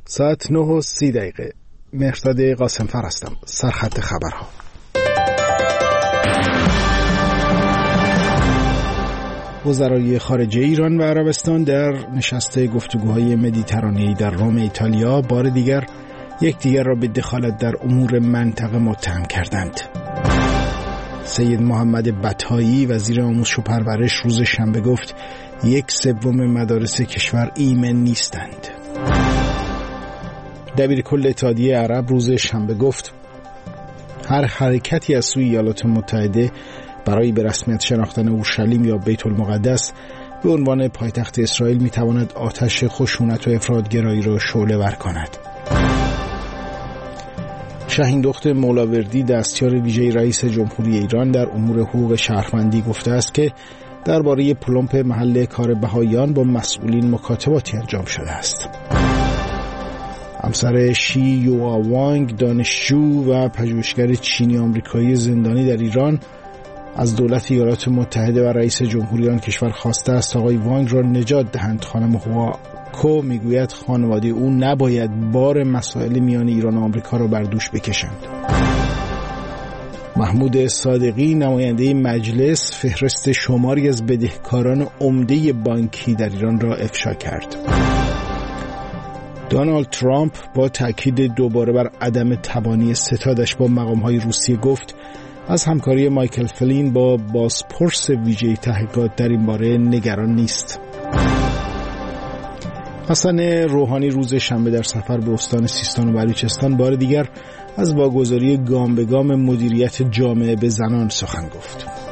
ساعت 9:30 مهرداد قاسمفر هستم. سرخط خبرها. وزرای خارجه ایران و عربستان در نشست گفتگوهای مدیترانه‌ای در روم ایتالیا بار دیگر یکدیگر را به دخالت در امور منطقه متهم کردند. سید محمد بطایی وزیر آموزش و پرورش روز شنبه گفت 1/3 مدارس کشور ایمن نیستند. دبیرکل اتحادیه عرب روز شنبه گفت هر حرکتی از سوی ایالات متحده برای به رسمیت شناختن اورشلیم یا بیت المقدس به عنوان پایتخت اسرائیل میتواند آتش خشونت و افراطگرایی را شعله‌ور کند. شاهین دخت مولاوردی دستیار ویژه رئیس جمهوری ایران در امور حقوق شهروندی گفته است که درباره پلمپ محل کار بهائیان با مسئولین مکاتباتی انجام شده است. همسر شی یوآوانگ دانشجو و پژوهشگر چینی آمریکایی زندانی در ایران از دولت ایالات متحده و رئیس جمهوری آن کشور خواسته است آقای وانگ را نجات دهند. خانم هواکو میگوید خانواده او نباید بار مسائل میان ایران و آمریکا را بر دوش بکشند. محمود صادقی نماینده مجلس فهرست شماری از بدهکاران عمده بانکی در ایران را افشا کرد. دونالد ترامپ با تاکید دوباره بر عدم تبانی ستادش با مقام‌های روسیه گفت از همکاری مایکل فلین با بازپرس ویژه تحقیقات در این باره نگران نیست. حسن روحانی روز شنبه در سفر به استان سیستان و بلوچستان بار دیگر از واگذاری گام به گام مدیریت جامعه به زنان سخن گفت.